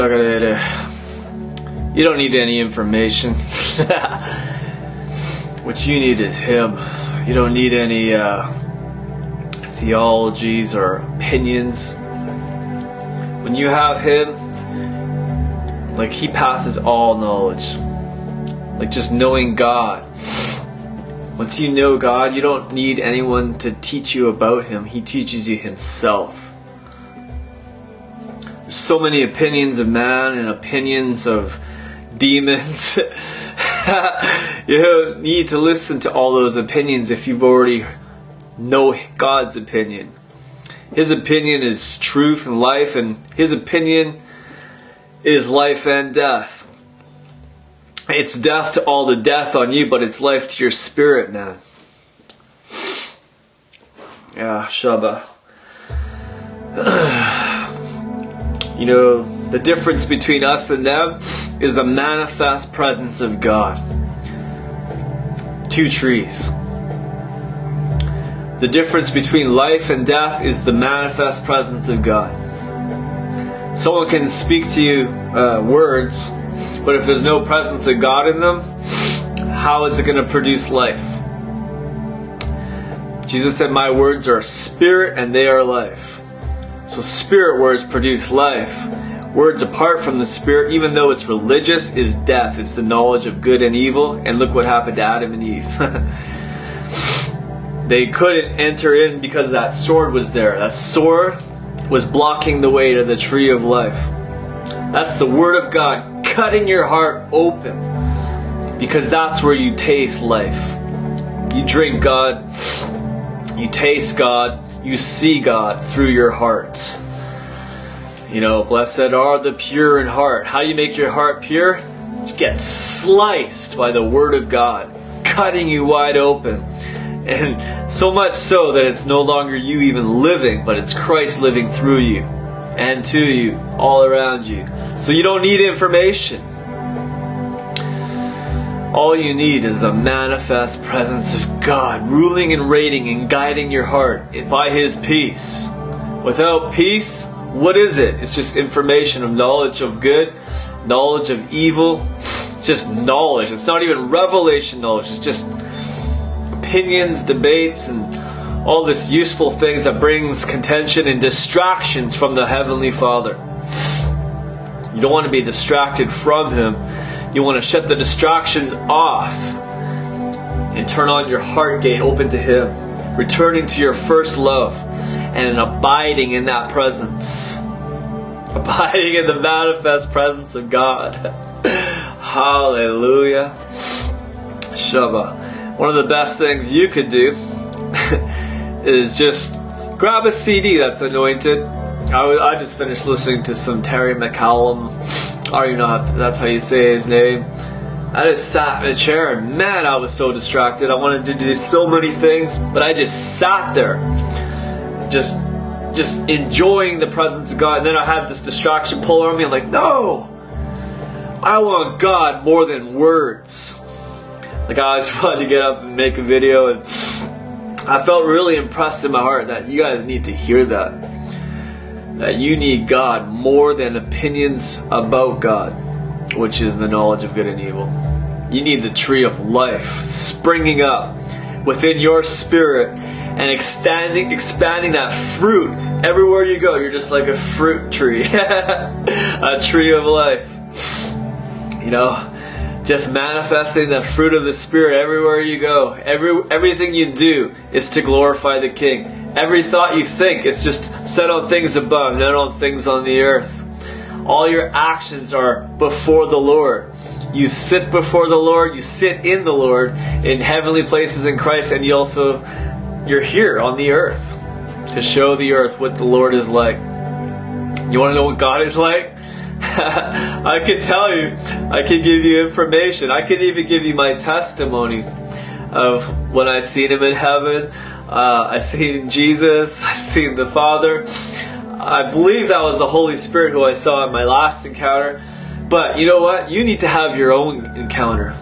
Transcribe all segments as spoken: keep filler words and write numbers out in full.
You don't need any information. What you need is Him. You don't need any uh, theologies or opinions. When you have Him, like He passes all knowledge. Like just knowing God. Once you know God, you don't need anyone to teach you about Him. He teaches you Himself. There's so many opinions of man and opinions of demons. You don't need to listen to all those opinions if you've already know God's opinion. His opinion is truth and life, and His opinion is life and death. It's death to all the death on you, but it's life to your spirit, man. Yeah, Shabbat. You know, the difference between us and them is the manifest presence of God. Two trees. The difference between life and death is the manifest presence of God. Someone can speak to you uh, words, but if there's no presence of God in them, how is it going to produce life? Jesus said, "My words are spirit and they are life." So spirit words produce life. Words apart from the spirit, even though it's religious, is death. It's the knowledge of good and evil. And look what happened to Adam and Eve. They couldn't enter in because that sword was there. That sword was blocking the way to the tree of life. That's the Word of God cutting your heart open, because that's where you taste life. You drink God, you taste God, you see God through your heart. You know, blessed are the pure in heart. How do you make your heart pure? Just get sliced by the Word of God, cutting you wide open. And so much so that it's no longer you even living, but it's Christ living through you and to you, all around you. So you don't need information. All you need is the manifest presence of God, ruling and reigning and guiding your heart by His peace. Without peace, what is it? It's just information of knowledge of good, knowledge of evil. It's just knowledge. It's not even revelation knowledge. It's just opinions, debates, and all this useful things that brings contention and distractions from the Heavenly Father. You don't want to be distracted from Him. You want to shut the distractions off and turn on your heart gate open to Him, returning to your first love and abiding in that presence, abiding in the manifest presence of God. Hallelujah. Shabbat. One of the best things you could do is just grab a C D that's anointed. I, w- I just finished listening to some Terry McCallum. I don't even know how to, that's how you say his name. I just sat in a chair and man, I was so distracted. I wanted to do so many things, but I just sat there, just just enjoying the presence of God. And then I had this distraction pull on me. I'm like, no! I want God more than words. Like I always wanted to get up and make a video, and I felt really impressed in my heart that you guys need to hear that. That you need God more than opinions about God, which is the knowledge of good and evil. You need the tree of life springing up within your spirit and expanding, expanding that fruit. Everywhere you go, you're just like a fruit tree. A tree of life. You know, just manifesting the fruit of the Spirit everywhere you go. Every everything you do is to glorify the King. Every thought you think is just set on things above, not on things on the earth. All your actions are before the Lord. You sit before the Lord, you sit in the Lord in heavenly places in Christ, and you also you're here on the earth to show the earth what the Lord is like. You want to know what God is like? I could tell you. I could give you information. I could even give you my testimony of when I seen Him in heaven. Uh, I seen Jesus. I seen the Father. I believe that was the Holy Spirit who I saw in my last encounter. But you know what? You need to have your own encounter.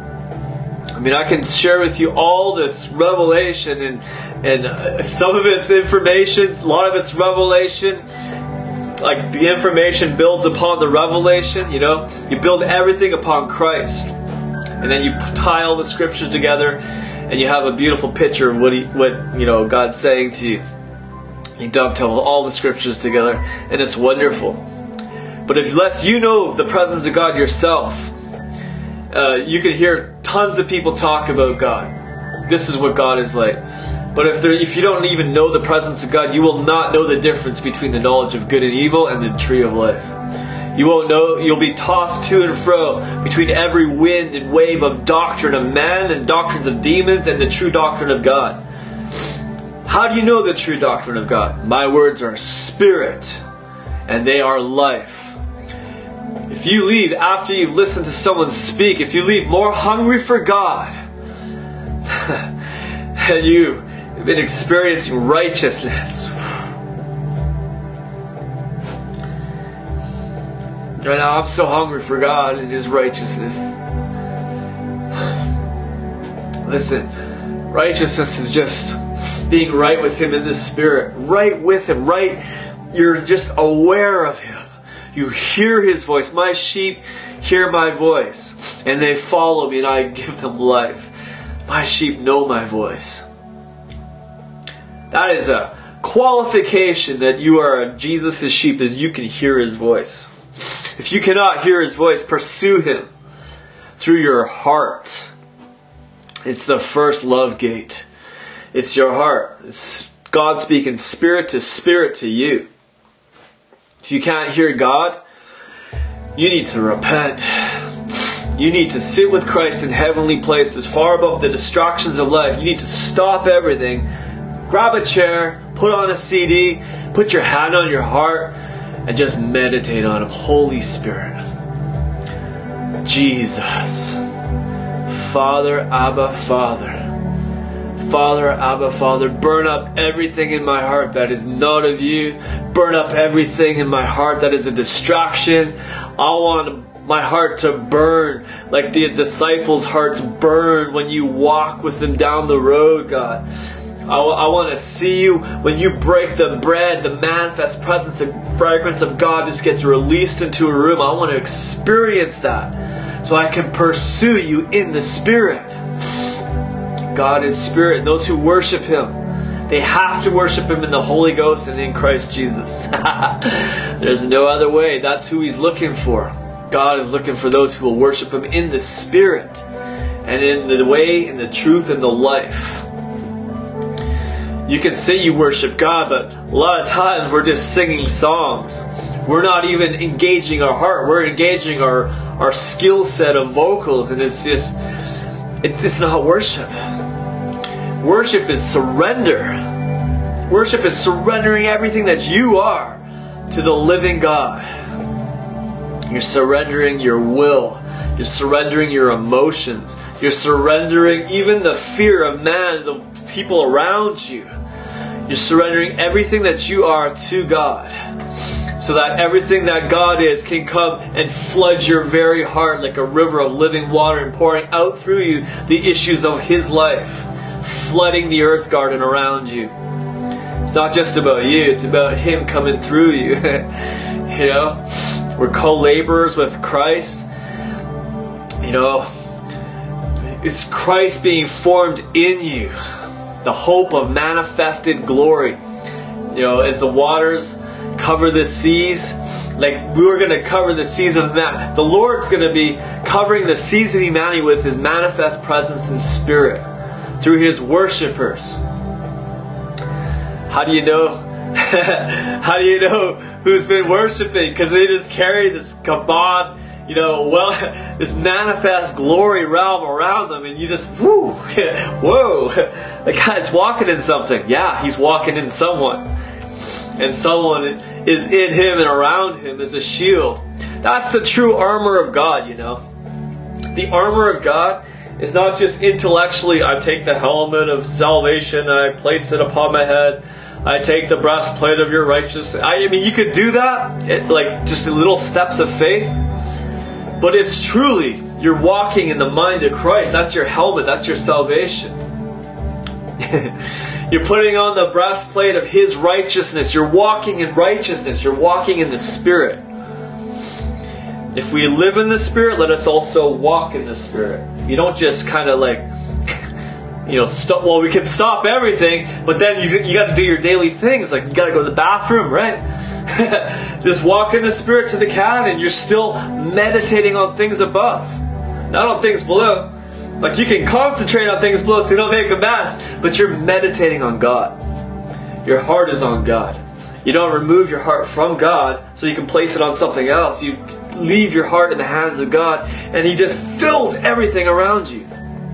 I mean, I can share with you all this revelation, and and some of it's information, a lot of it's revelation. like the information builds upon the revelation, you know, you build everything upon Christ. And then you tie all the scriptures together and you have a beautiful picture of what he, what, you know, God's saying to you. You dovetail all the scriptures together and it's wonderful. But if unless you know the presence of God yourself, uh, you can hear tons of people talk about God. This is what God is like. But if there, if you don't even know the presence of God, you will not know the difference between the knowledge of good and evil and the tree of life. You won't know. You'll be tossed to and fro between every wind and wave of doctrine of man and doctrines of demons and the true doctrine of God. How do you know the true doctrine of God? My words are spirit and they are life. If you leave after you've listened to someone speak, if you leave more hungry for God and you've been experiencing righteousness, right now I'm so hungry for God and His righteousness. Listen, righteousness is just being right with Him in the Spirit. Right with Him. Right. You're just aware of Him. You hear His voice. My sheep hear my voice. And they follow me and I give them life. My sheep know my voice. That is a qualification that you are Jesus' sheep, is you can hear His voice. If you cannot hear His voice, pursue Him through your heart. It's the first love gate. It's your heart. It's God speaking spirit to spirit to you. If you can't hear God, you need to repent. You need to sit with Christ in heavenly places, far above the distractions of life. You need to stop everything. Grab a chair, put on a C D, put your hand on your heart, and just meditate on Him. Holy Spirit. Jesus. Father, Abba, Father. Father, Abba, Father, burn up everything in my heart that is not of you. Burn up everything in my heart that is a distraction. I want my heart to burn like the disciples' hearts burn when you walk with them down the road, God. I, I want to see you when you break the bread, the manifest presence and fragrance of God just gets released into a room. I want to experience that so I can pursue you in the Spirit. God is Spirit, and those who worship Him, they have to worship Him in the Holy Ghost and in Christ Jesus. There's no other way. That's who He's looking for. God is looking for those who will worship Him in the Spirit and in the way, in the truth, and the life. You can say you worship God, but a lot of times we're just singing songs. We're not even engaging our heart. We're engaging our, our skill set of vocals, and it's just, it's not worship. Worship is surrender. Worship is surrendering everything that you are to the living God. You're surrendering your will. You're surrendering your emotions. You're surrendering even the fear of man, the people around you. You're surrendering everything that you are to God, so that everything that God is can come and flood your very heart like a river of living water and pouring out through you the issues of His life, flooding the earth garden around you. It's not just about you, it's about Him coming through you. You know, we're co-laborers with Christ. You know, it's Christ being formed in you, the hope of manifested glory. You know, as the waters cover the seas, like we're going to cover the seas of man. The Lord's going to be covering the seas of humanity with His manifest presence and Spirit through His worshipers. How do you know? How do you know who's been worshiping? Because they just carry this kabod, you know, well, this manifest glory realm around them, and you just, whoo, whoa, the guy's walking in something. Yeah, he's walking in someone. And someone is in him and around him as a shield. That's the true armor of God, you know. The armor of God is not just intellectually, I take the helmet of salvation, I place it upon my head, I take the breastplate of your righteousness. I mean, you could do that, it, like just little steps of faith. But it's truly, you're walking in the mind of Christ. That's your helmet. That's your salvation. You're putting on the breastplate of His righteousness. You're walking in righteousness. You're walking in the Spirit. If we live in the Spirit, let us also walk in the Spirit. You don't just kind of like, you know, stop. Well, we can stop everything, but then you you got to do your daily things. Like you got to go to the bathroom, right? Just walk in the Spirit to the cabin. You're still meditating on things above, not on things below. Like you can concentrate on things below so you don't make a mess, but you're meditating on God. Your heart is on God. You don't remove your heart from God so you can place it on something else. You leave your heart in the hands of God, and He just fills everything around you.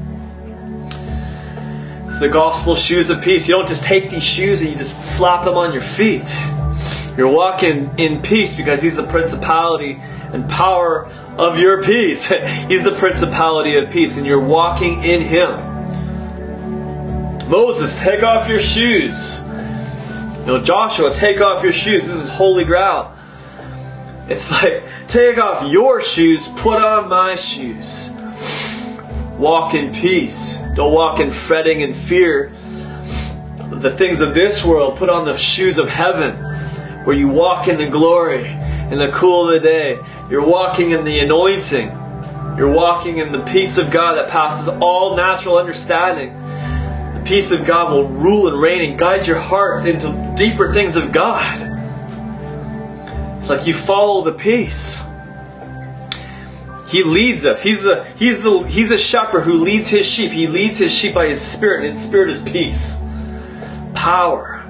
It's the gospel shoes of peace. You don't just take these shoes and you just slap them on your feet. You're walking in peace because He's the principality and power of your peace. He's the principality of peace, and you're walking in Him. Moses, take off your shoes. You know, Joshua, take off your shoes. This is holy ground. It's like, take off your shoes, put on my shoes. Walk in peace. Don't walk in fretting and fear of the things of this world. Put on the shoes of heaven, where you walk in the glory, in the cool of the day. You're walking in the anointing. You're walking in the peace of God that passes all natural understanding. The peace of God will rule and reign and guide your hearts into deeper things of God. It's like you follow the peace. He leads us. He's the He's the He's a shepherd who leads His sheep. He leads His sheep by His Spirit, and His Spirit is peace, power,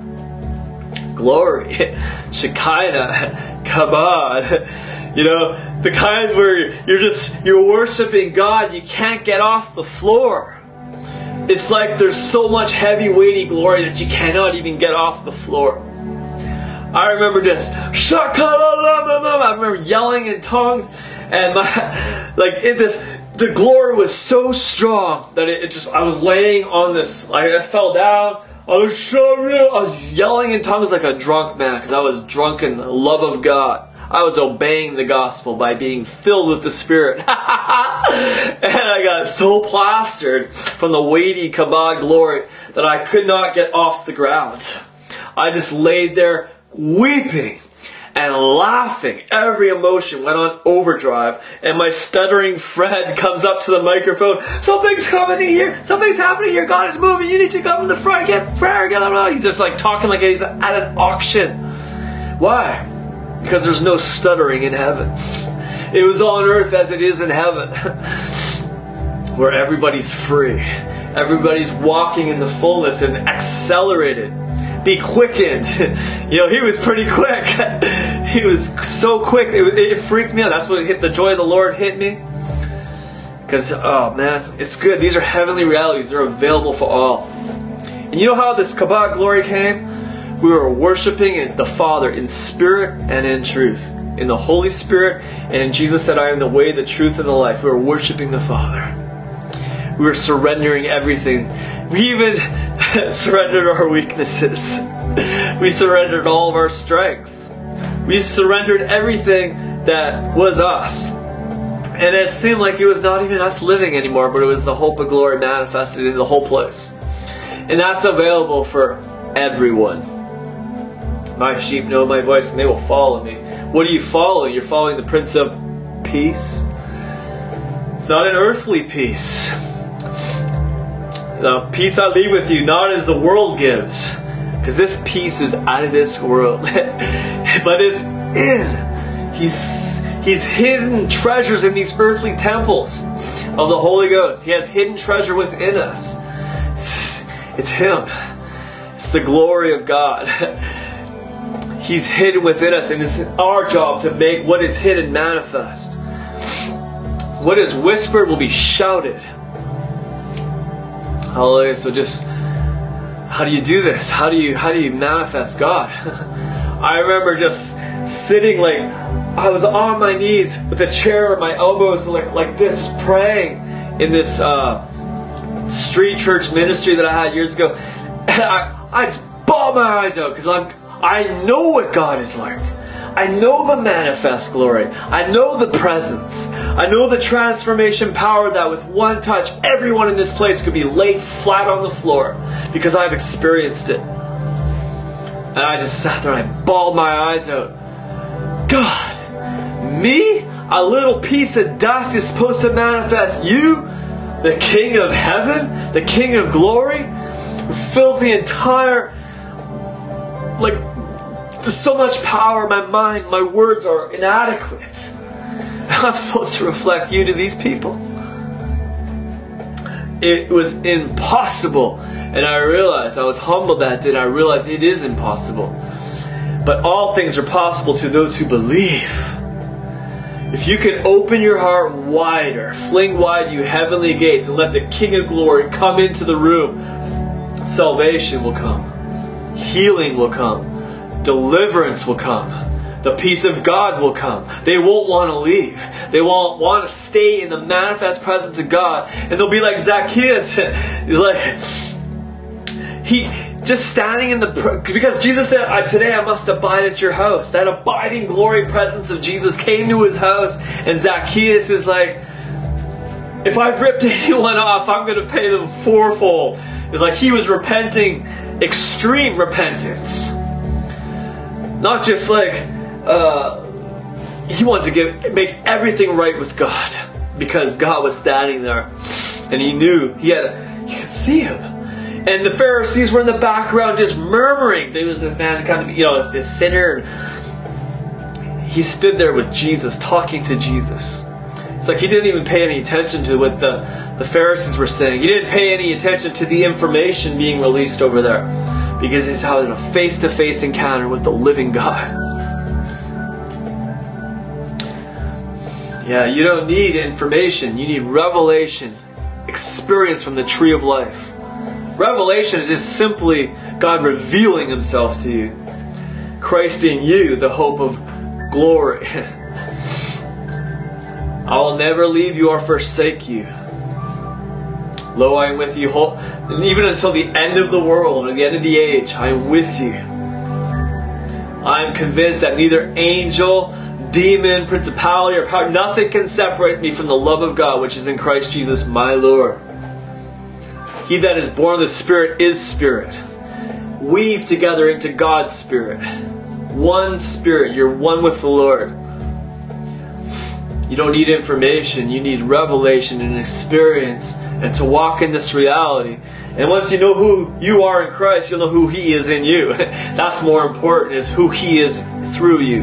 glory, Shekinah, kabod. You know, the kind where you're just you're worshiping God. You can't get off the floor. It's like there's so much heavy, weighty glory that you cannot even get off the floor. I remember just I remember yelling in tongues. And my, like it, this, the glory was so strong that it, it just, I was laying on this, like I fell down. I was so real. I was yelling in tongues like a drunk man because I was drunk in the love of God. I was obeying the gospel by being filled with the Spirit. And I got so plastered from the weighty kabod glory that I could not get off the ground. I just laid there weeping and laughing. Every emotion went on overdrive. And my stuttering friend comes up to the microphone. Something's happening here. Something's happening here. God is moving. You need to come in the front. Get prayer. Get He's just like talking like he's at an auction. Why? Because there's no stuttering in heaven. It was on earth as it is in heaven. Where everybody's free. Everybody's walking in the fullness and accelerated. Be quickened. You know, he was pretty quick. He was so quick. It, it freaked me out. That's what hit the joy of the Lord hit me. Because, oh man, it's good. These are heavenly realities. They're available for all. And you know how this kabod glory came? We were worshiping the Father in spirit and in truth. In the Holy Spirit. And Jesus said, I am the way, the truth, and the life. We were worshiping the Father. We were surrendering everything. We even surrendered our weaknesses. We surrendered all of our strengths. We surrendered everything that was us. And it seemed like it was not even us living anymore, but it was the hope of glory manifested in the whole place. And that's available for everyone. My sheep know my voice and they will follow me. What are you following? You're following the Prince of Peace. It's not an earthly peace. The peace I leave with you, not as the world gives. Because this peace is out of this world. But it's in. He's, he's hidden treasures in these earthly temples of the Holy Ghost. He has hidden treasure within us. It's Him. It's the glory of God. He's hidden within us, and it's our job to make what is hidden manifest. What is whispered will be shouted. Hallelujah. So just, how do you do this? How do you how do you manifest God? I remember just sitting like, I was on my knees with a chair, my elbows like, like this, just praying in this uh, street church ministry that I had years ago. And I, I just bawled my eyes out because I'm I know what God is like. I know the manifest glory. I know the presence. I know the transformation power that with one touch, everyone in this place could be laid flat on the floor because I've experienced it. And I just sat there and I bawled my eyes out. God, me, a little piece of dust, is supposed to manifest you, the King of heaven, the King of glory, who fills the entire, like, there's so much power in my mind, my words are inadequate. I'm supposed to reflect you to these people. It was impossible. And I realized, I was humbled that day, and I realized it is impossible. But all things are possible to those who believe. If you can open your heart wider, fling wide you heavenly gates, and let the King of glory come into the room, salvation will come. Healing will come. Deliverance will come. The peace of God will come. They won't want to leave. They won't want to stay in the manifest presence of God. And they'll be like Zacchaeus. He's like, he just standing in the, because Jesus said, today I must abide at your house. That abiding glory presence of Jesus came to his house. And Zacchaeus is like, if I've ripped anyone off, I'm going to pay them fourfold. It's like he was repenting, extreme repentance. Not just like, Uh, he wanted to give, make everything right with God because God was standing there, and he knew he had, a, he could see him. And the Pharisees were in the background just murmuring. There was this man, kind of, you know, this sinner. He stood there with Jesus, talking to Jesus. It's like he didn't even pay any attention to what the the Pharisees were saying. He didn't pay any attention to the information being released over there, because he's having a face-to-face encounter with the living God. Yeah, you don't need information. You need revelation, experience from the tree of life. Revelation is just simply God revealing himself to you. Christ in you, the hope of glory. I will never leave you or forsake you. Lo, I am with you, whole, and even until the end of the world, or the end of the age, I am with you. I am convinced that neither angel, demon, principality, or power, nothing can separate me from the love of God which is in Christ Jesus my Lord. He that is born of the Spirit is Spirit. Weave together into God's Spirit. One Spirit. You're one with the Lord. You don't need information. You need revelation and experience, and to walk in this reality. And once you know who you are in Christ, you'll know who He is in you. That's more important, is who He is through you.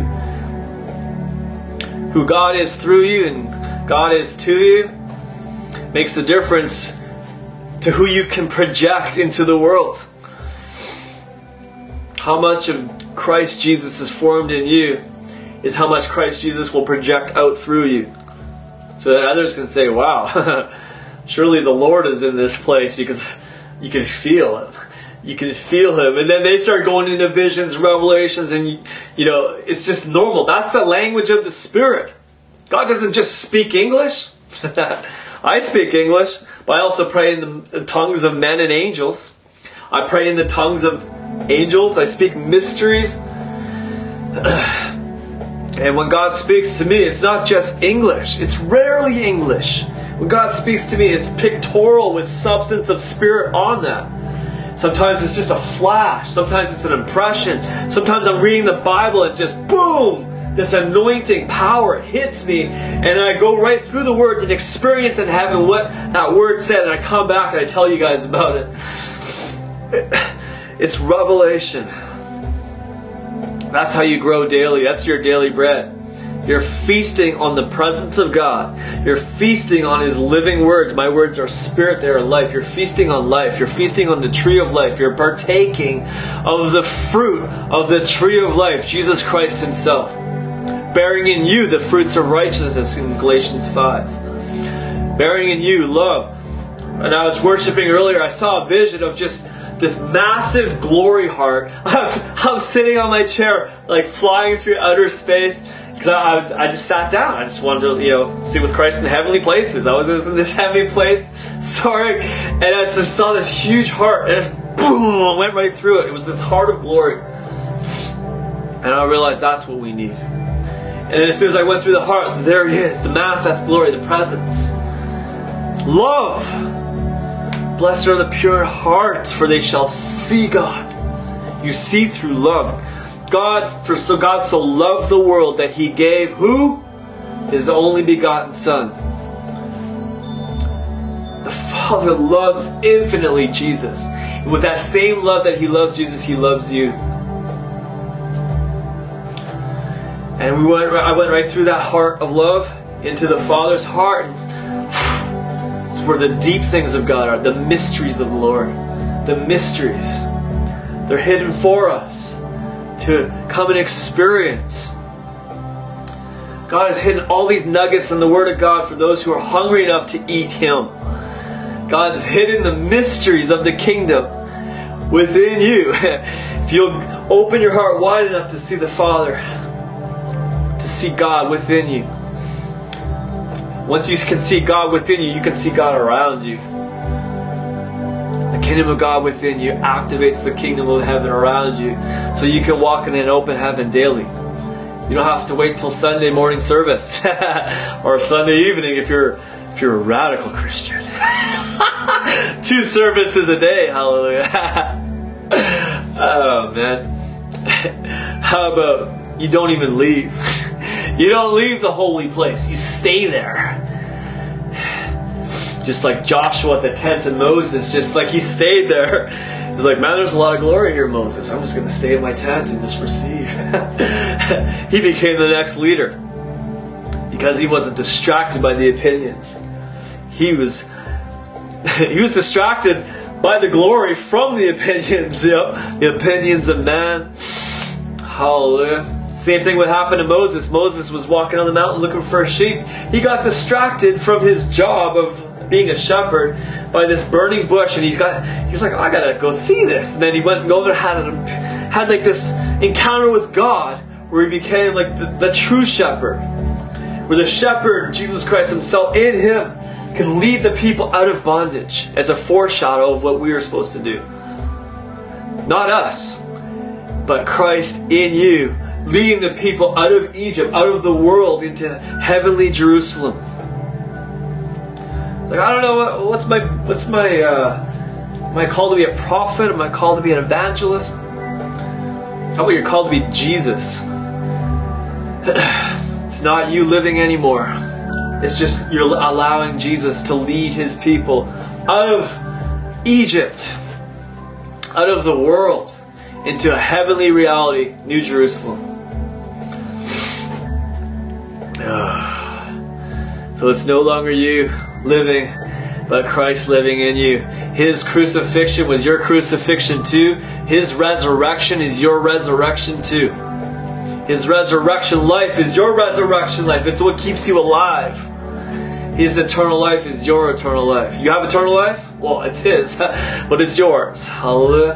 Who God is through you and God is to you makes the difference to who you can project into the world. How much of Christ Jesus is formed in you is how much Christ Jesus will project out through you. So that others can say, wow, surely the Lord is in this place, because you can feel Him. You can feel Him. And then they start going into visions, revelations, and you know, it's just normal. That's the language of the Spirit. God doesn't just speak English. I speak English, but I also pray in the tongues of men and angels. I pray in the tongues of angels. I speak mysteries. And when God speaks to me, it's not just English. It's rarely English. When God speaks to me, it's pictorial with substance of Spirit on that. Sometimes it's just a flash. Sometimes it's an impression. Sometimes I'm reading the Bible and just boom, this anointing power hits me, and I go right through the words and experience in heaven what that word said, and I come back and I tell you guys about it. It's revelation. That's how you grow daily. That's your daily bread. You're feasting on the presence of God. You're feasting on His living words. My words are spirit, they are life. You're feasting on life. You're feasting on the tree of life. You're partaking of the fruit of the tree of life, Jesus Christ Himself. Bearing in you the fruits of righteousness in Galatians five. Bearing in you love. And I was worshiping earlier, I saw a vision of just this massive glory heart. I'm, I'm sitting on my chair, like flying through outer space. Because I, I just sat down. I just wanted to, you know, see with Christ in heavenly places. I was in this heavenly place, soaring, and I just saw this huge heart, and it, boom, went right through it. It was this heart of glory. And I realized that's what we need. And then as soon as I went through the heart, there he is, the manifest glory, the presence. Love. Blessed are the pure in heart, for they shall see God. You see through love. God, for so God so loved the world that He gave who? His only begotten Son. The Father loves infinitely Jesus. And with that same love that He loves Jesus, He loves you. And we went. I went right through that heart of love into the Father's heart. And it's where the deep things of God are, the mysteries of the Lord. The mysteries. They're hidden for us to come and experience. God has hidden all these nuggets in the Word of God for those who are hungry enough to eat Him. God's hidden the mysteries of the kingdom within you. If you'll open your heart wide enough to see the Father, to see God within you. Once you can see God within you, you can see God around you. The kingdom of God within you activates the kingdom of heaven around you, so you can walk in an open heaven daily. You don't have to wait till Sunday morning service or Sunday evening if you're if you're a radical Christian. Two services a day, hallelujah. Oh man. How about you don't even leave? You don't leave the holy place. You stay there. Just like Joshua at the tent and Moses, just like he stayed there. He's like, man, there's a lot of glory here, Moses. I'm just going to stay in my tent and just receive. He became the next leader because he wasn't distracted by the opinions. He was he was distracted by the glory from the opinions. Yep, the opinions of man. Hallelujah. Same thing would happen to Moses. Moses was walking on the mountain looking for a sheep. He got distracted from his job of being a shepherd by this burning bush, and he's got he's like, oh, I gotta go see this. And then he went and over and had had like this encounter with God where he became like the, the true shepherd, where the shepherd, Jesus Christ Himself in Him, can lead the people out of bondage as a foreshadow of what we are supposed to do. Not us, but Christ in you, leading the people out of Egypt, out of the world, into heavenly Jerusalem. Like, I don't know, what, what's my, what's my, uh, am I called to be a prophet? Am I called to be an evangelist? How about you're called to be Jesus? It's not you living anymore. It's just you're allowing Jesus to lead His people out of Egypt, out of the world, into a heavenly reality, New Jerusalem. So it's no longer you living, but Christ living in you. His crucifixion was your crucifixion too. His resurrection is your resurrection too. His resurrection life is your resurrection life. It's what keeps you alive. His eternal life is your eternal life. You have eternal life? Well, it's His, but it's yours. Hallelujah.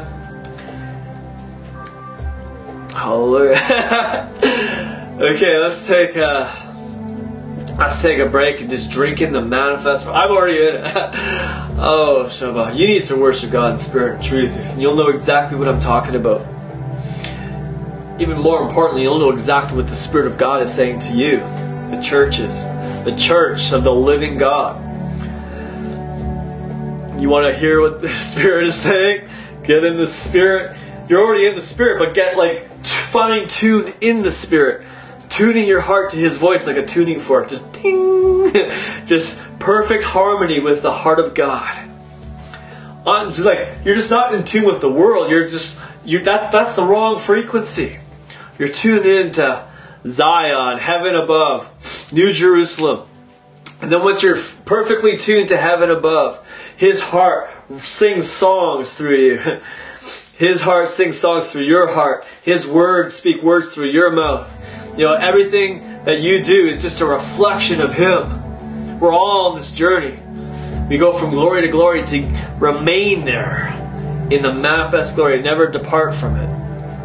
Hallelujah. Okay, let's take a let's take a break and just drink in the manifest. I'm already in it. Oh, Shabbat. You need to worship God in spirit and truth, and you'll know exactly what I'm talking about. Even more importantly, you'll know exactly what the Spirit of God is saying to you, the churches, the church of the living God. You want to hear what the Spirit is saying? Get in the Spirit. You're already in the Spirit, but get like fine-tuned in the Spirit. Tuning your heart to His voice like a tuning fork. Just ding! Just perfect harmony with the heart of God. It's like you're just not in tune with the world. You're just you that that's the wrong frequency. You're tuned in to Zion, heaven above, New Jerusalem. And then once you're perfectly tuned to heaven above, His heart sings songs through you. His heart sings songs through your heart. His words speak words through your mouth. You know, everything that you do is just a reflection of Him. We're all on this journey. We go from glory to glory to remain there in the manifest glory, never depart from it.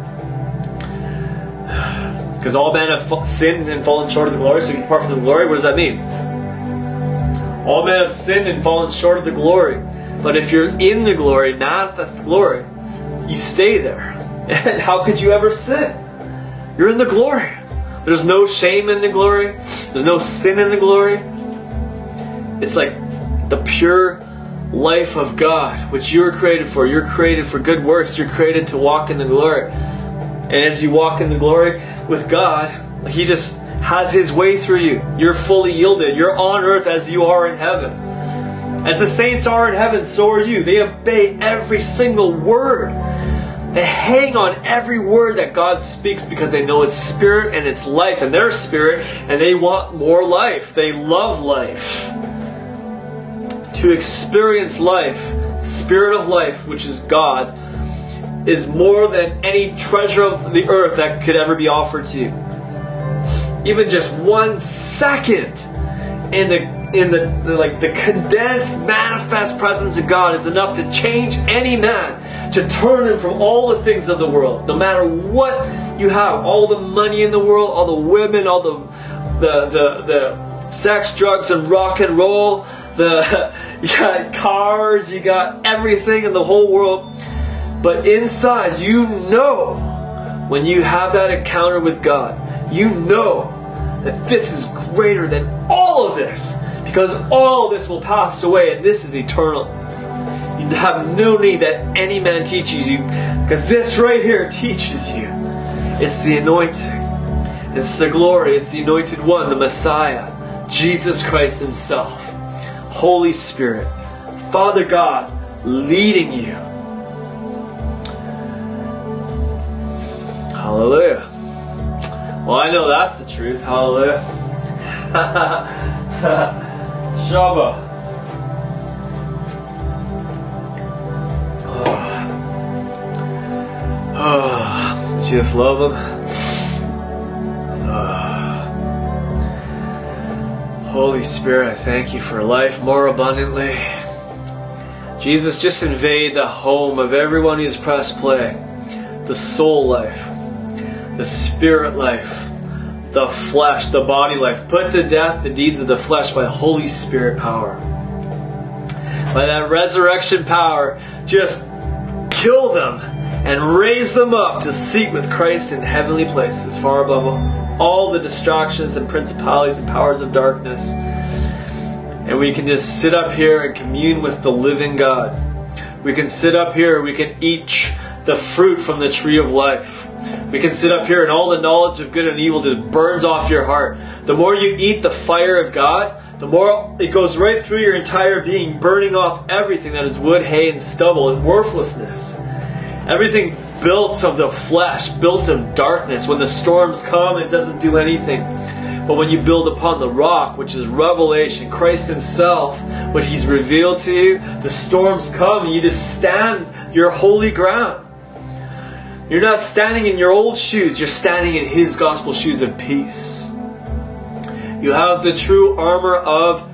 Because all men have sinned and fallen short of the glory, so you depart from the glory. What does that mean? All men have sinned and fallen short of the glory. But if you're in the glory, manifest the glory, you stay there. And how could you ever sin? You're in the glory. There's no shame in the glory. There's no sin in the glory. It's like the pure life of God, which you were created for. You're created for good works. You're created to walk in the glory. And as you walk in the glory with God, He just has His way through you. You're fully yielded. You're on earth as you are in heaven. As the saints are in heaven, so are you. They obey every single word. They hang on every word that God speaks because they know it's spirit and it's life and their spirit, and they want more life. They love life. To experience life, spirit of life, which is God, is more than any treasure of the earth that could ever be offered to you. Even just one second in the in the, the like the condensed, manifest presence of God is enough to change any man, to turn him from all the things of the world, no matter what you have, all the money in the world, all the women, all the the the, the sex, drugs, and rock and roll. The you got cars, you got everything in the whole world. But inside, you know, when you have that encounter with God, you know that this is greater than all of this. Because all of this will pass away and this is eternal. You have no need that any man teaches you. Because this right here teaches you. It's the anointing. It's the glory. It's the anointed one, the Messiah. Jesus Christ Himself. Holy Spirit, Father God, leading you. Hallelujah. Well, I know that's the truth. Hallelujah. Shabbat. Oh. Oh. You just love Him. Oh. Holy Spirit, I thank You for life more abundantly. Jesus, just invade the home of everyone who's pressed play. The soul life, the spirit life, the flesh, the body life. Put to death the deeds of the flesh by Holy Spirit power. By that resurrection power, just kill them and raise them up to seat with Christ in heavenly places, far above all the distractions and principalities and powers of darkness. And we can just sit up here and commune with the living God. We can sit up here, we can eat the fruit from the tree of life. We can sit up here and all the knowledge of good and evil just burns off your heart. The more you eat the fire of God, the more it goes right through your entire being, burning off everything that is wood, hay, and stubble and worthlessness. Everything built of the flesh, built of darkness. When the storms come, it doesn't do anything. But when you build upon the rock, which is revelation, Christ Himself, what He's revealed to you, the storms come and you just stand your holy ground. You're not standing in your old shoes, you're standing in His gospel shoes of peace. You have the true armor of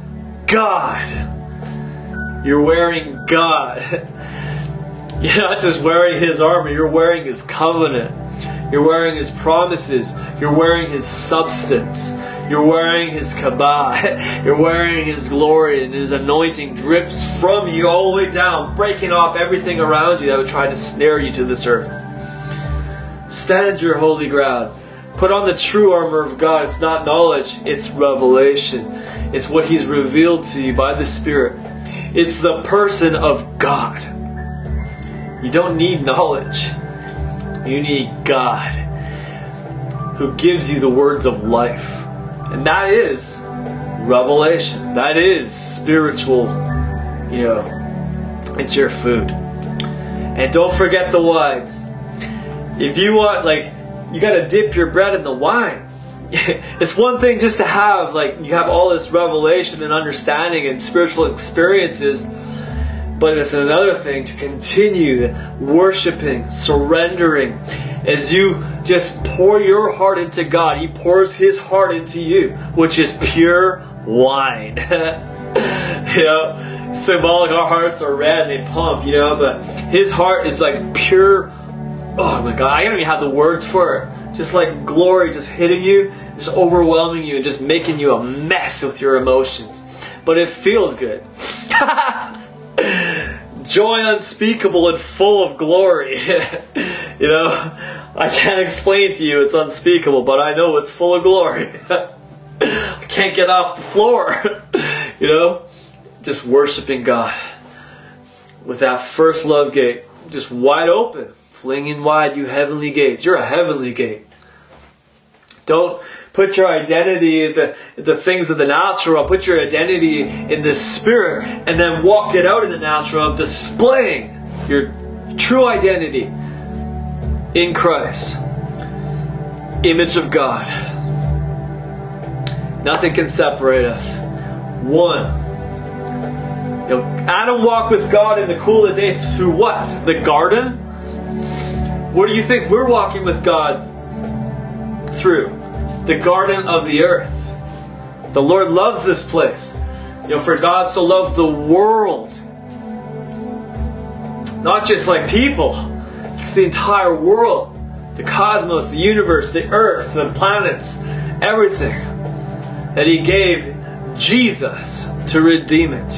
God. You're wearing God. You're not just wearing His armor, you're wearing His covenant. You're wearing His promises. You're wearing His substance. You're wearing His kabah. You're wearing His glory, and His anointing drips from you all the way down, breaking off everything around you that would try to snare you to this earth. Stand your holy ground. Put on the true armor of God. It's not knowledge, it's revelation. It's what He's revealed to you by the Spirit. It's the person of God. You don't need knowledge. You need God, who gives you the words of life. And that is revelation. That is spiritual, you know, it's your food. And don't forget the wine. If you want, like, you got to dip your bread in the wine. It's one thing just to have, like, you have all this revelation and understanding and spiritual experiences. But it's another thing to continue worshiping, surrendering. As you just pour your heart into God, He pours His heart into you, which is pure wine. You know, symbolic, our hearts are red and they pump, you know, but His heart is like pure. Oh my God, I don't even have the words for it. Just like glory just hitting you, just overwhelming you and just making you a mess with your emotions. But it feels good. Joy unspeakable and full of glory. You know, I can't explain to you. It's unspeakable, but I know it's full of glory. I can't get off the floor. You know? Just worshiping God. With that first love gate just wide open. Flinging wide, you heavenly gates. You're a heavenly gate. Don't put your identity in the, the things of the natural. Put your identity in the Spirit. And then walk it out in the natural of displaying your true identity in Christ. Image of God. Nothing can separate us. One. You know, Adam walked with God in the cool of the day through what? The garden? What do you think we're walking with God through? The garden of the earth. The Lord loves this place. You know, for God so loved the world. Not just like people. It's the entire world. The cosmos, the universe, the earth, the planets, everything. That He gave Jesus to redeem it.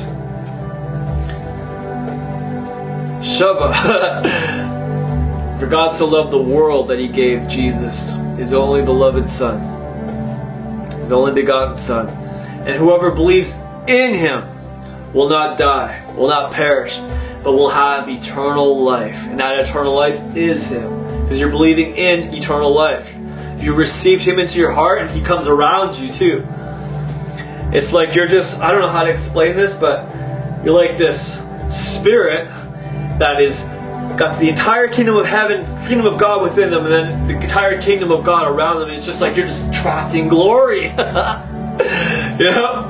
Shabbat. For God so loved the world that He gave Jesus, His only beloved Son, His only begotten Son. And whoever believes in Him will not die, will not perish, but will have eternal life. And that eternal life is Him. Because you're believing in eternal life. If you received Him into your heart, and He comes around you too. It's like you're just, I don't know how to explain this, but you're like this spirit that is got the entire kingdom of heaven, kingdom of God within them, and then the entire kingdom of God around them. It's just like you're just trapped in glory. You know?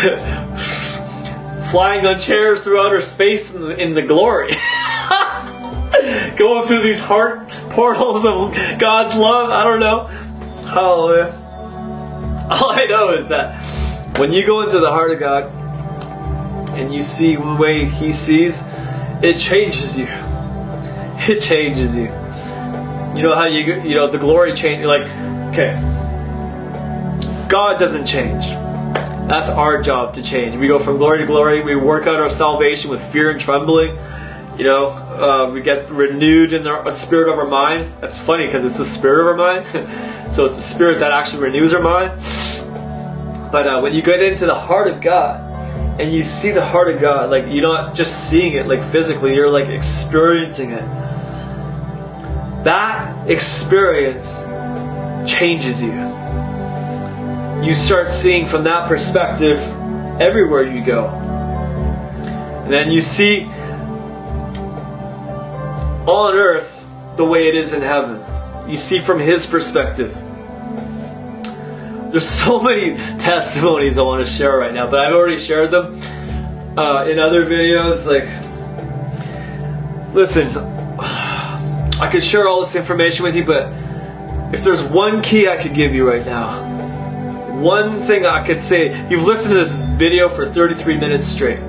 Flying on chairs through outer space in the, in the glory. Going through these heart portals of God's love. I don't know. Hallelujah. All I know is that when you go into the heart of God and you see the way He sees, it changes you. It changes you. You know how you you know the glory change. You're like, okay, God doesn't change. That's our job to change. We go from glory to glory. We work out our salvation with fear and trembling. You know, uh, we get renewed in the spirit of our mind. That's funny because it's the spirit of our mind. So it's the spirit that actually renews our mind. But uh, when you get into the heart of God, and you see the heart of God, like you're not just seeing it like physically, you're like experiencing it. That experience changes you. You start seeing from that perspective everywhere you go. And then you see on earth the way it is in heaven. You see from His perspective. There's so many testimonies I want to share right now, but I've already shared them uh, in other videos. Like, listen, I could share all this information with you, but if there's one key I could give you right now, one thing I could say, you've listened to this video for thirty-three minutes straight.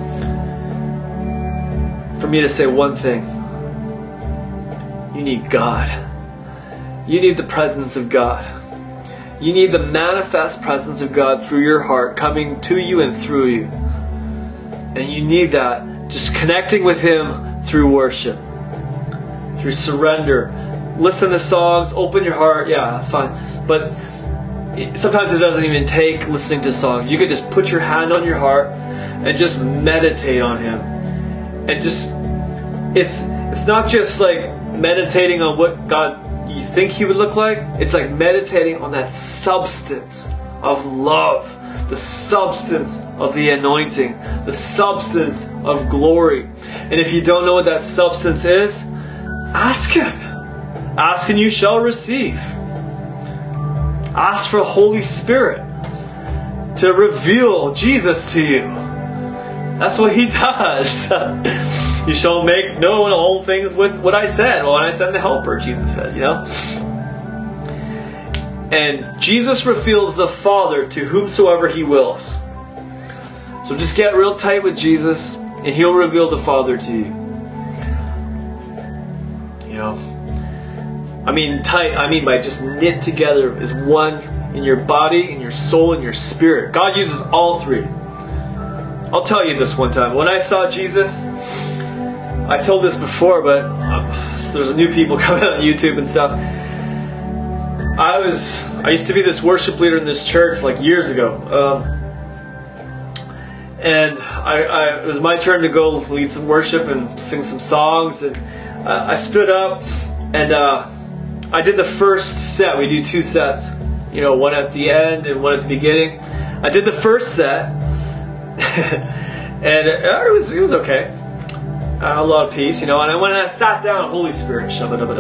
For me to say one thing, you need God. You need the presence of God. You need the manifest presence of God through your heart, coming to you and through you. And you need that just connecting with Him through worship, through surrender. Listen to songs, open your heart. Yeah, that's fine. But sometimes it doesn't even take listening to songs. You could just put your hand on your heart and just meditate on Him. And just, it's it's not just like meditating on what God you think He would look like. It's like meditating on that substance of love, the substance of the anointing, the substance of glory. And if you don't know what that substance is, ask Him. Ask and you shall receive. Ask for the Holy Spirit to reveal Jesus to you. That's what He does. You shall make known all things with what I said. Well, when I send the Helper, Jesus said, you know. And Jesus reveals the Father to whomsoever He wills. So just get real tight with Jesus, and He'll reveal the Father to you. You know. I mean tight, I mean by just knit together as one in your body, in your soul, in your spirit. God uses all three. I'll tell you this one time. When I saw Jesus, I told this before, but there's there's new people coming on YouTube and stuff. I was I used to be this worship leader in this church like years ago, um, and I, I it was my turn to go lead some worship and sing some songs, and uh, I stood up and uh, I did the first set. We do two sets, you know, one at the end and one at the beginning. I did the first set, and it, it was it was okay. I had a lot of peace, you know. And when I sat down, Holy Spirit,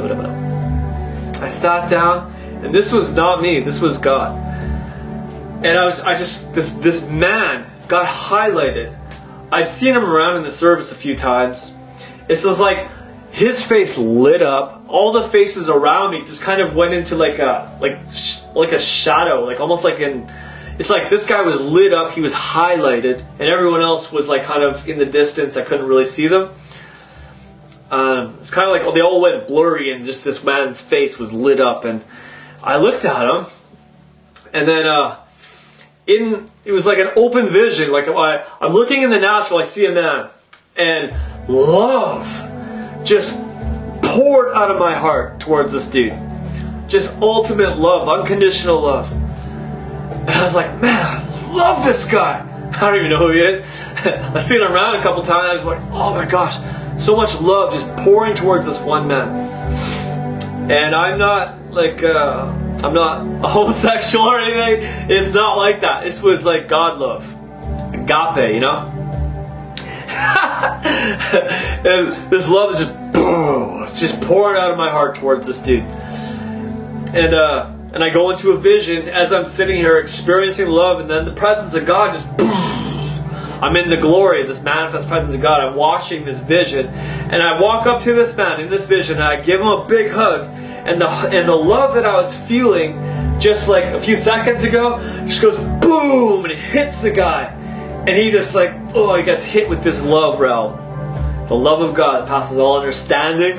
I sat down. And this was not me. This was God. And I was, I just, this, this man got highlighted. I've seen him around in the service a few times. It's just like his face lit up. All the faces around me just kind of went into like a, like, like a shadow, like almost like in. It's like this guy was lit up. He was highlighted, and everyone else was like kind of in the distance. I couldn't really see them. Um, it's kind of like they all went blurry, and just this man's face was lit up, and I looked at him, and then uh, in it was like an open vision. Like I, I'm looking in the natural, I see a man, and love just poured out of my heart towards this dude. Just ultimate love, unconditional love. And I was like, man, I love this guy. I don't even know who he is. I've seen him around a couple times. I was like, oh my gosh, so much love just pouring towards this one man. And I'm not like uh, I'm not a homosexual or anything. It's not like that. This was like God love, agape, you know. And this love is just boom, it's just pouring out of my heart towards this dude. And uh, and I go into a vision as I'm sitting here experiencing love, and then the presence of God just boom. I'm in the glory of this manifest presence of God. I'm watching this vision, and I walk up to this man in this vision, and I give him a big hug. And the and the love that I was feeling just like a few seconds ago just goes boom, and it hits the guy. And he just like, oh, he gets hit with this love realm. The love of God passes all understanding.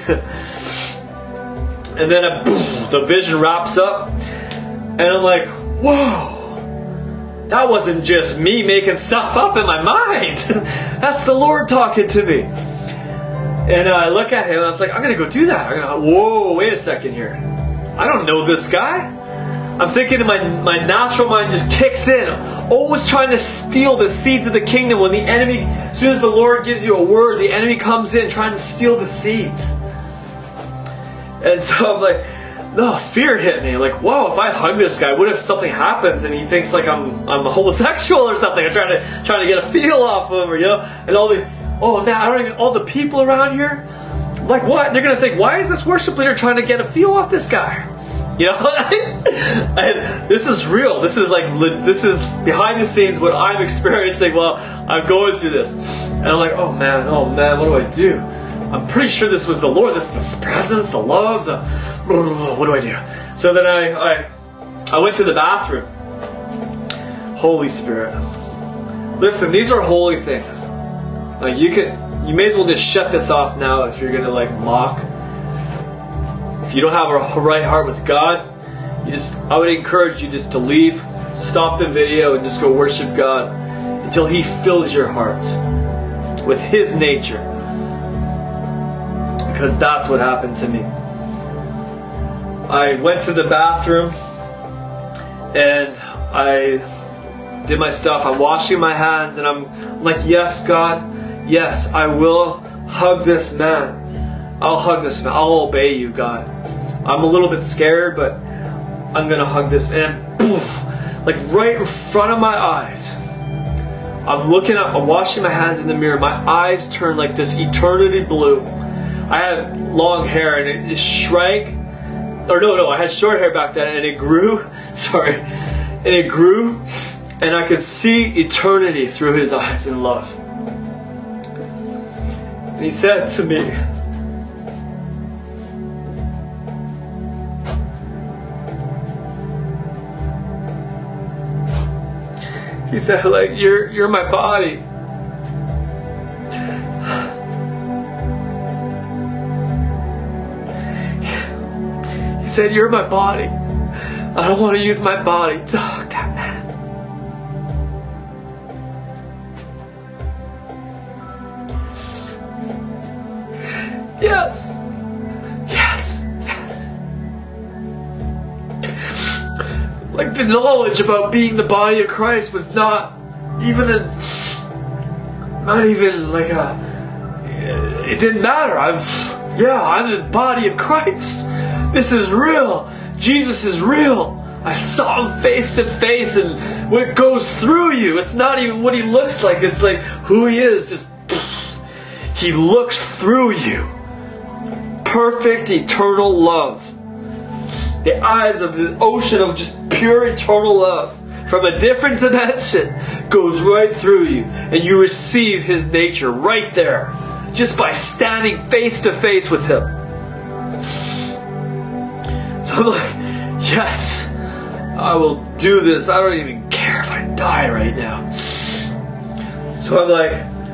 And then a, boom, the vision wraps up. And I'm like, whoa, that wasn't just me making stuff up in my mind. That's the Lord talking to me. And uh, I look at him and I was like, I'm going to go do that. I'm gonna, whoa, wait a second here. I don't know this guy. I'm thinking my, my natural mind just kicks in. Always trying to steal the seeds of the kingdom. When the enemy, as soon as the Lord gives you a word, the enemy comes in trying to steal the seeds. And so I'm like, no, fear hit me. I'm like, whoa, if I hug this guy, what if something happens and he thinks like I'm I'm a homosexual or something? I'm trying to, trying to get a feel off of him, or, you know, and all the... Oh man, I don't even, all the people around here, like what? They're going to think, why is this worship leader trying to get a feel off this guy? You know, and this is real. This is like, this is behind the scenes what I'm experiencing while I'm going through this. And I'm like, oh man, oh man, what do I do? I'm pretty sure this was the Lord, this, this presence, the love, the, what do I do? So then I, I, I went to the bathroom. Holy Spirit. Listen, these are holy things. Like you could, you may as well just shut this off now if you're gonna like mock. If you don't have a right heart with God, you just, I would encourage you just to leave, stop the video, and just go worship God until He fills your heart with His nature. Because that's what happened to me. I went to the bathroom and I did my stuff. I'm washing my hands and I'm, I'm like, yes, God. Yes, I will hug this man. I'll hug this man. I'll obey you, God. I'm a little bit scared, but I'm going to hug this man. Poof, like right in front of my eyes. I'm looking up, I'm washing my hands in the mirror. My eyes turned like this eternity blue. I had long hair and it, it shrank. Or no, no, I had short hair back then and it grew. Sorry. And it grew. And I could see eternity through his eyes in love. And he said to me, he said, like, you're you're my body. He said, you're my body. I don't want to use my body to hug that man. Yes. the knowledge about being the body of Christ was not even a, not even like a, it didn't matter. I'm, yeah, I'm the body of Christ. This is real. Jesus is real. I saw him face to face, and what goes through you, it's not even what he looks like. It's like who he is. Just he looks through you. Perfect eternal love. The eyes of the ocean of just pure eternal love from a different dimension goes right through you, and you receive his nature right there just by standing face to face with him. So I'm like, yes, I will do this. I don't even care if I die right now. So I'm like,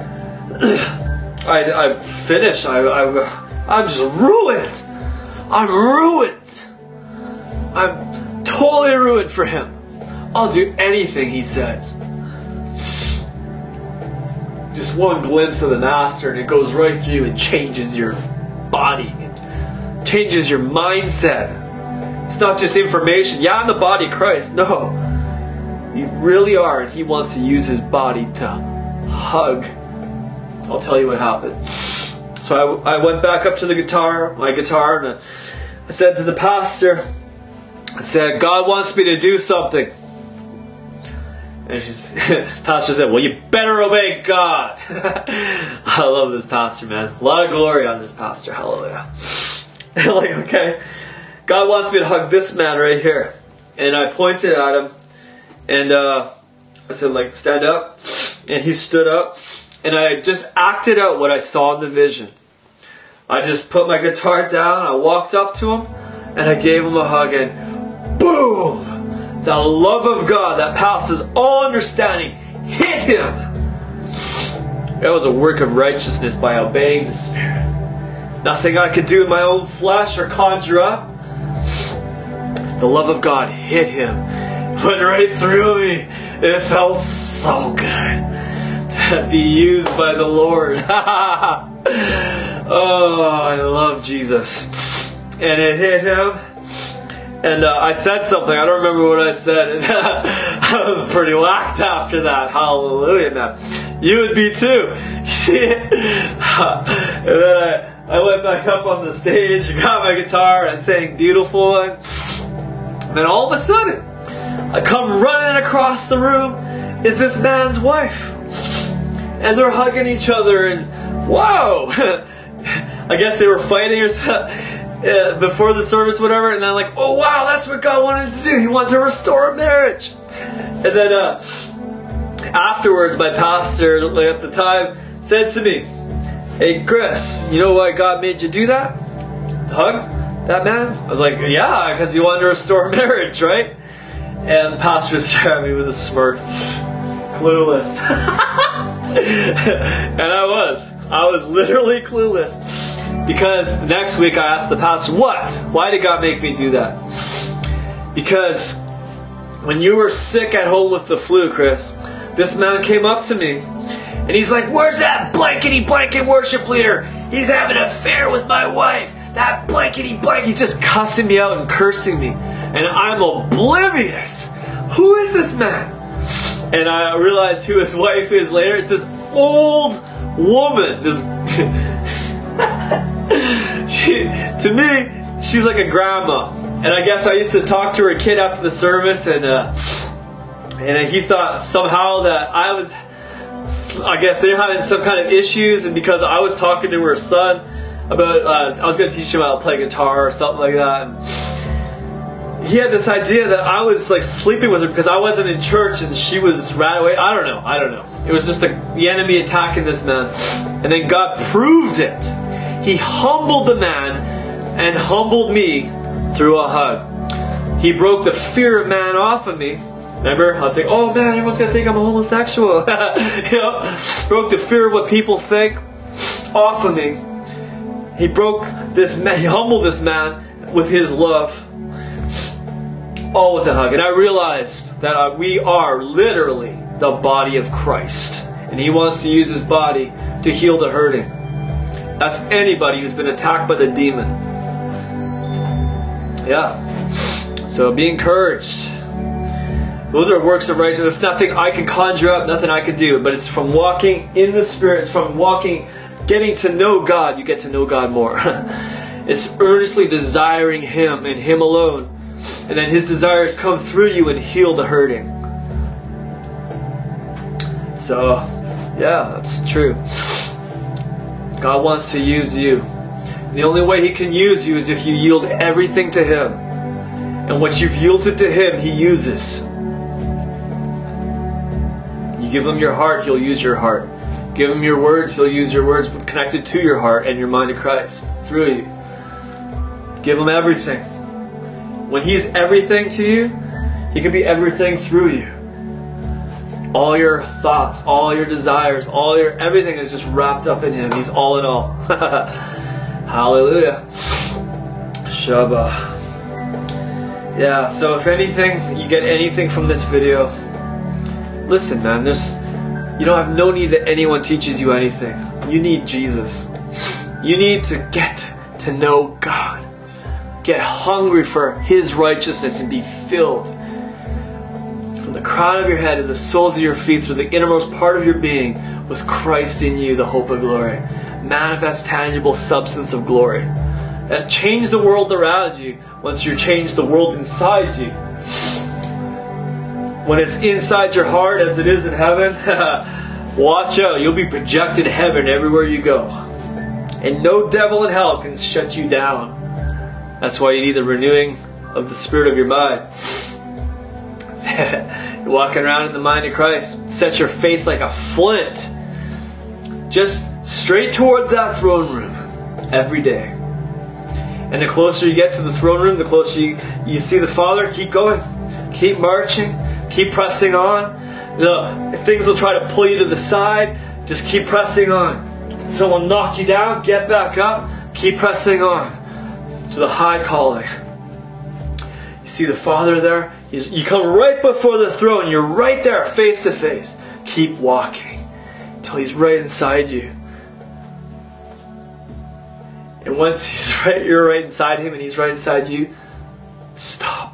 I, I'm finished. I, I, I'm just ruined. I'm ruined. I'm totally ruined for him. I'll do anything he says. Just one glimpse of the Master, and it goes right through you and changes your body. It changes your mindset. It's not just information. Yeah, I'm the body of Christ. No. You really are, and he wants to use his body to hug. I'll tell you what happened. So I, I went back up to the guitar, my guitar, and I said to the pastor, I said, God wants me to do something. And she's, pastor said, well, you better obey God. I love this pastor, man. A lot of glory on this pastor. Hallelujah. Like, okay. God wants me to hug this man right here. And I pointed at him. And uh, I said, like, stand up. And he stood up. And I just acted out what I saw in the vision. I just put my guitar down. I walked up to him. And I gave him a hug. And boom! The love of God that passes all understanding hit him. That was a work of righteousness by obeying the Spirit. Nothing I could do in my own flesh or conjure up. The love of God hit him. Went right through me. It felt so good to be used by the Lord. Oh, I love Jesus. And it hit him. And uh, I said something. I don't remember what I said. I was pretty whacked after that. Hallelujah, man. You would be too. And then I, I went back up on the stage, got my guitar, and sang Beautiful One. And then all of a sudden, I come running across the room is this man's wife. And they're hugging each other, and whoa! I guess they were fighting or something. Uh, before the service, whatever, and then like, oh wow, that's what God wanted to do. He wanted to restore a marriage. And then uh, afterwards, my pastor at the time said to me, hey Chris, you know why God made you do that? Hug that man? I was like, yeah, because he wanted to restore marriage, right? And the pastor stared at me with a smirk, clueless. And I was. I was literally clueless. Because the next week I asked the pastor, what? Why did God make me do that? Because when you were sick at home with the flu, Chris, this man came up to me and he's like, where's that blankety blanket worship leader? He's having an affair with my wife. That blankety blanket. He's just cussing me out and cursing me. And I'm oblivious. Who is this man? And I realized who his wife is later. It's this old woman. This She, to me, she's like a grandma. And I guess I used to talk to her kid after the service, and uh, and he thought somehow that I was, I guess they were having some kind of issues, and because I was talking to her son about, uh, I was going to teach him how to play guitar or something like that. And he had this idea that I was like sleeping with her because I wasn't in church and she was ran away. I don't know. I don't know. It was just the, the enemy attacking this man. And then God proved it. He humbled the man and humbled me through a hug. He broke the fear of man off of me. Remember? I think, oh man, everyone's going to think I'm a homosexual. You know? Broke the fear of what people think off of me. He broke this man, he humbled this man with his love. All with a hug. And I realized that we are literally the body of Christ. And he wants to use his body to heal the hurting. That's anybody who's been attacked by the demon. Yeah. So be encouraged. Those are works of righteousness. It's nothing I can conjure up, nothing I can do. But it's from walking in the Spirit. It's from walking, getting to know God. You get to know God more. It's earnestly desiring Him and Him alone. And then His desires come through you and heal the hurting. So, yeah, that's true. God wants to use you. And the only way He can use you is if you yield everything to Him. And what you've yielded to Him, He uses. You give Him your heart, He'll use your heart. Give Him your words, He'll use your words connected to your heart and your mind to Christ through you. Give Him everything. When He's everything to you, He can be everything through you. All your thoughts, all your desires, all your everything is just wrapped up in Him. He's all in all. Hallelujah. Shabbat. Yeah, so if anything, you get anything from this video, listen, man, there's you don't have no need that anyone teaches you anything. You need Jesus. You need to get to know God. Get hungry for His righteousness and be filled from the crown of your head to the soles of your feet, through the innermost part of your being, with Christ in you, the hope of glory. Manifest, tangible substance of glory. That change the world around you once you change the world inside you. When it's inside your heart as it is in heaven, watch out. You'll be projected heaven everywhere you go. And no devil in hell can shut you down. That's why you need the renewing of the spirit of your mind. You're walking around in the mind of Christ. Set your face like a flint. Just straight towards that throne room every day. And the closer you get to the throne room, the closer you, you see the Father. Keep going. Keep marching. Keep pressing on. The, things will try to pull you to the side. Just keep pressing on. Someone knock you down. Get back up. Keep pressing on to the high calling. You see the Father there? He's, you come right before the throne. You're right there, face to face. Keep walking until He's right inside you. And once he's right, you're right inside Him and He's right inside you, stop.